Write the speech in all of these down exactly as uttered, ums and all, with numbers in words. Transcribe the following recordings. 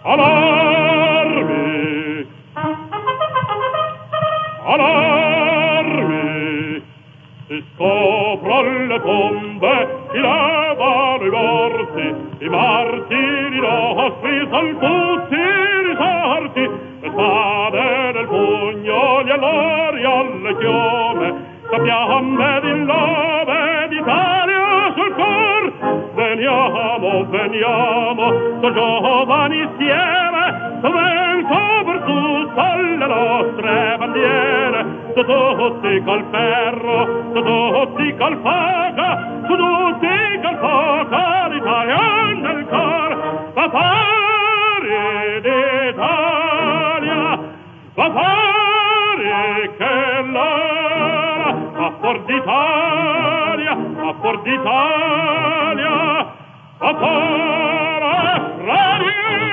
Allarmi! Allarmi! Si scopran le tombe, si levano i morti, i martiri nostri son tutti risorti, le spade nel pugno, gli allori alle chiome, sappiamo di nome d'Italia sul cor. Veniamo, veniamo, so giovani insieme, so vento per tutte le nostre bandiere, so tutti col ferro, so tutti col fuoco, so tutti col fuoco, l'Italia nel cor. Va fuori d'Italia, va fuori che l'ora, va fuori d'Italia, va fuori d'Italia, va fuori radio.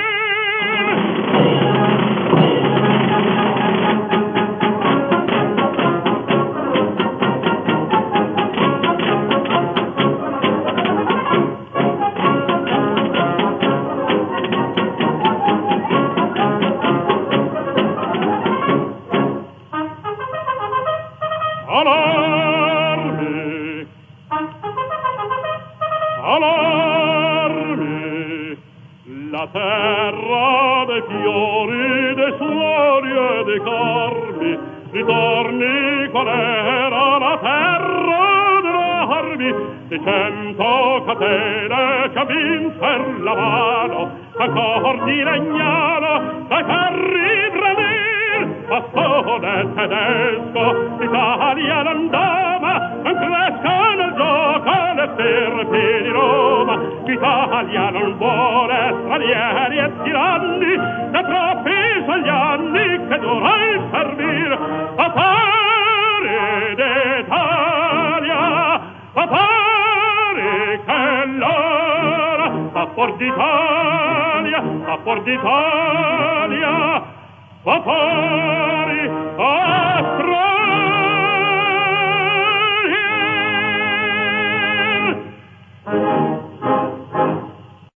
Allarmi! Allarmi! La terra dei fiori, dei suoni e dei carmi, ritorni qual era la terra dell'armi, di cento catene che vinser la mano, ancor di Legnano, dai ferri bravir, bastone tedesco, l'Italia non doma, non cresca nel gioco le stirpi di Roma, l'Italia non vuole stranieri e tiranni, da troppi sono gli anni che dura il servir. A pari d'Italia, a pari che l'ora, a fuor d'Italia, a fuor d'Italia, a pari, a